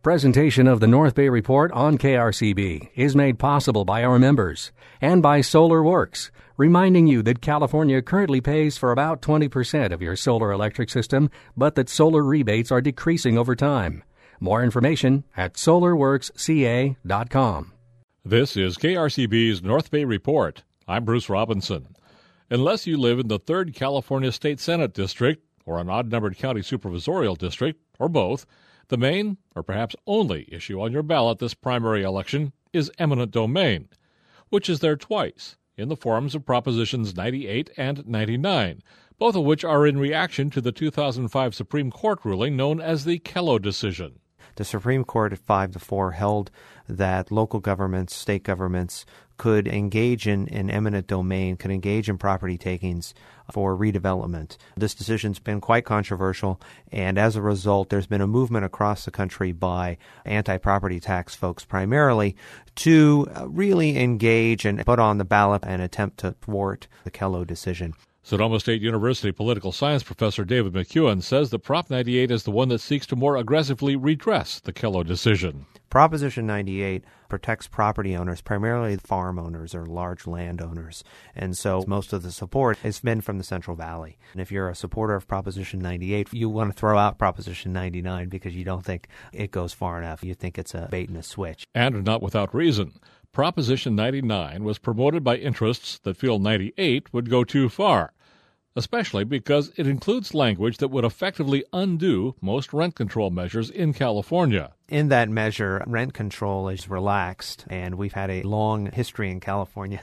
Presentation of the North Bay Report on KRCB is made possible by our members and by Solar Works, reminding you that California currently pays for about 20% of your solar electric system, but that solar rebates are decreasing over time. More information at solarworksca.com. This is KRCB's North Bay Report. I'm Bruce Robinson. Unless you live in the 3rd California State Senate District or an odd-numbered county supervisorial district, or both, the main, or perhaps only, issue on your ballot this primary election is eminent domain, which is there twice, in the forms of Propositions 98 and 99, both of which are in reaction to the 2005 Supreme Court ruling known as the Kello decision. The Supreme Court at 5-4 held that local governments, state governments, could engage in eminent domain, could engage in property takings for redevelopment. This decision's been quite controversial, and as a result, there's been a movement across the country by anti-property tax folks primarily to really engage and put on the ballot and attempt to thwart the Kello decision. Sonoma State University political science professor David McEwen says that Prop 98 is the one that seeks to more aggressively redress the Kello decision. Proposition 98 protects property owners, primarily farm owners or large landowners, and so most of the support has been from the Central Valley. And if you're a supporter of Proposition 98, you want to throw out Proposition 99 because you don't think it goes far enough. You think it's a bait and a switch. And not without reason. Proposition 99 was promoted by interests that feel 98 would go too far, especially because it includes language that would effectively undo most rent control measures in California. In that measure, rent control is relaxed, and we've had a long history in California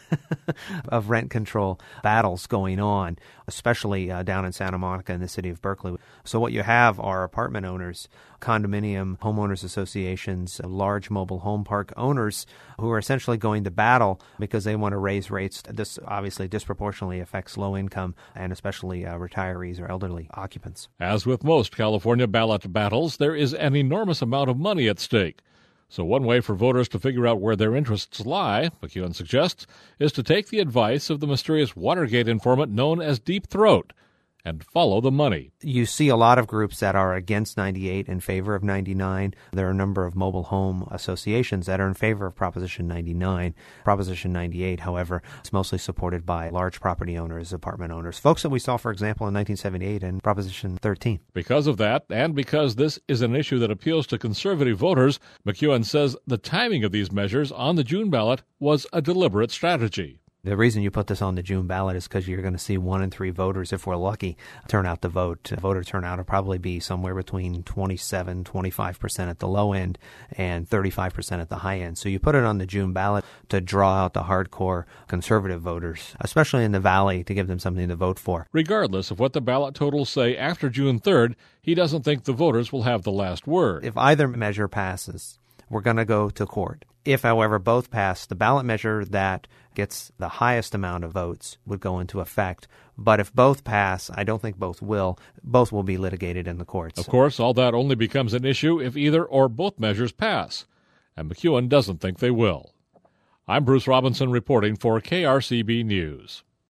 of rent control battles going on, especially down in Santa Monica and the city of Berkeley. So what you have are apartment owners, condominium homeowners associations, large mobile home park owners who are essentially going to battle because they want to raise rates. This obviously disproportionately affects low income and especially retirees or elderly occupants. As with most California ballot battles, there is an enormous amount of money at stake. So one way for voters to figure out where their interests lie, McEwen suggests, is to take the advice of the mysterious Watergate informant known as Deep Throat and follow the money. You see a lot of groups that are against 98 in favor of 99. There are a number of mobile home associations that are in favor of Proposition 99. Proposition 98, however, is mostly supported by large property owners, apartment owners, folks that we saw, for example, in 1978 and Proposition 13. Because of that, and because this is an issue that appeals to conservative voters, McEwen says the timing of these measures on the June ballot was a deliberate strategy. The reason you put this on the June ballot is because you're going to see 1 in 3 voters, if we're lucky, turn out to vote. Voter turnout will probably be somewhere between 25% at the low end and 35% at the high end. So you put it on the June ballot to draw out the hardcore conservative voters, especially in the Valley, to give them something to vote for. Regardless of what the ballot totals say after June 3rd, he doesn't think the voters will have the last word. If either measure passes, we're going to go to court. If, however, both pass, the ballot measure that gets the highest amount of votes would go into effect. But if both pass, I don't think both will. Both will be litigated in the courts. Of course, all that only becomes an issue if either or both measures pass. And McEwen doesn't think they will. I'm Bruce Robinson reporting for KRCB News.